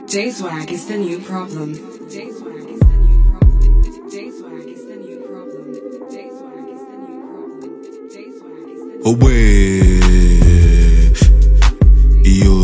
J-Swag is the new problem. J-Swag is the new problem. J-Swag is the new problem. J-Swag is the new problem. J-Swag is the new problem. Away, yo.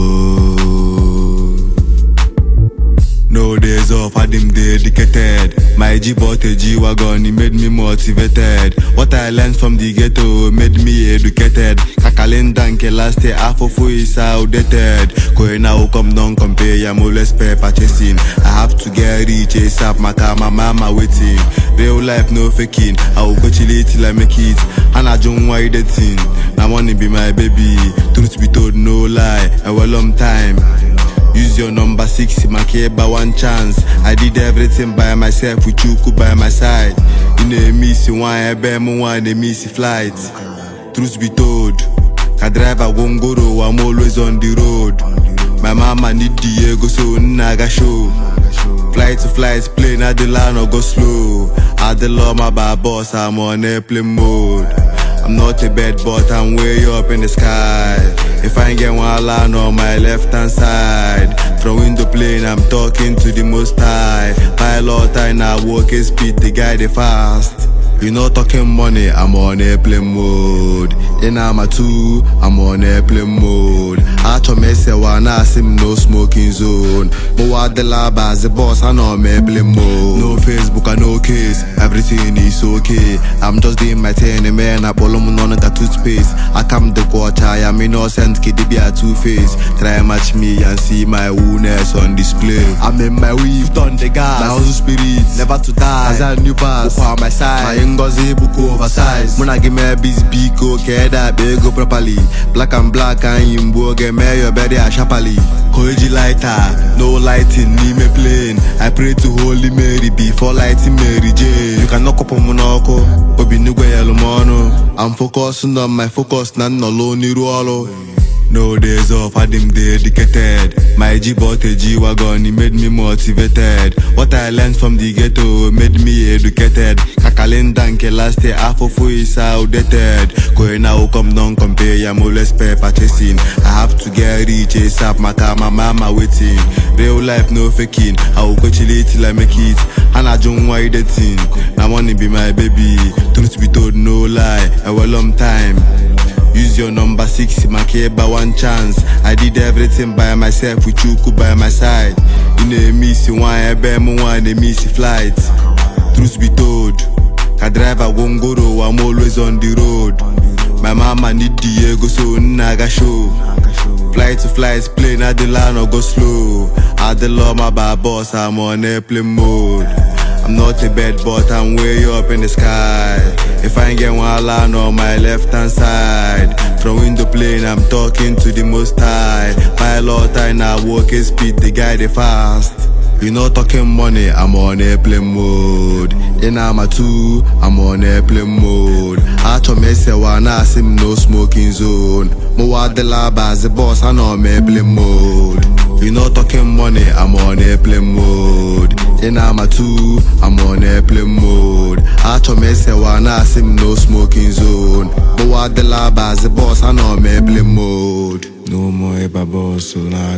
No days off, I them dedicated. My G bought a G-Wagon, he made me motivated. What I learned from the ghetto made me educated. Kakalenda last year, half of is outdated. Going now come down compare, I'm always pay purchasing. I have to get rich, ASAP, my car, my mama waiting. Real life, no faking. I will go chill it till I make it. And I don't want the thing. I wanna be my baby. Truth be told, no lie. A well long time. Use your number 6, my care by one chance. I did everything by myself with you by my side. In a missy one, I bear one, a missy flight. Truth be told, I drive a Wongoro, I'm always on the road. My mama need Diego, so naga show. Flight to flight, plane at the line or go slow. At the law, my bad boss, I'm on airplane mode. I'm not a bed, but I'm way up in the sky. If I get one line on my left hand side, throwing the plane, I'm talking to the most high. Pilot, I now walk at speed, the guy they fast. You not talking money, I'm on airplane mode. In I'm 2, I'm on airplane mode. Acho mese wana sim no smoking zone. Mo the lab as the boss, I know I'm airplane mode. No Facebook, I no case, everything is okay. I'm just doing my thing, man. I pull on the toothpaste. I come the quarter, I'm innocent, kid be a two-face. Try match me and see my woundness on display. I'm in my weave, done the gas. My hustle spirit, never to die. As a new pass, on my side. Ngozi buku oversize. Muna give me a busy biko, keda bego properly. Black and yimbo get me your body a sharply. Koji lighter, no lighting, need me plane. I pray to Holy Mary before lighting Mary Jane. You can knock up on monoko, obi nugwe yellow mono. I'm focusing on my focus, nan no lonely ruolo. No days off, I them dedicated. My G bought a G-Wagon, he made me motivated. What I learned from the ghetto made me educated. Kakalenda last year, half of is outdated. Going now come down compare, I'm always pay purchasing. I have to get rich, ASAP, my car, my mama waiting. Real life, no faking. I will go chill it till I make it. And I don't want the thing. I wanna be my baby. Truth be told, no lie. A well long time. Use your number 6, my care by one chance. I did everything by myself with you by my side. In a missy one, I bear one, a missy flight. Truth be told, I drive a Wongoro, I'm always on the road. My mama need Diego, so naga show. Flight to flight, plane at the line or go slow. At the law, my bad boss, I'm on airplane mode. I'm not a bed, but I'm way up in the sky. If I get one line on my left hand side, throwing the plane, I'm talking to the most high. Pilot, I now walk at speed, the guy they fast. You not talking money, I'm on airplane mode. In I'm 2, I'm on airplane mode. Acho mese wana sim no smoking zone. Mo the lab as the boss, I know I'm airplane mode. You not talking money, I'm on airplane mode. In I'm 2, I'm on airplane mode. Acho mese wana sim no smoking zone. Mo the lab as the boss, I know I'm airplane mode. No more eba boss, so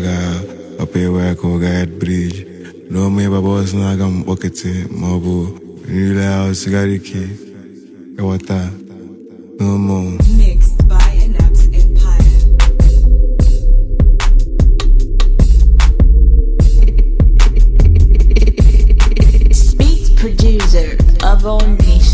naga up a work or guide bridge. No more eba boss, naga mbokete mabo. Nila house gariki, kawata. No more. Mixed by Anaps Empire. Beat producer of all nations.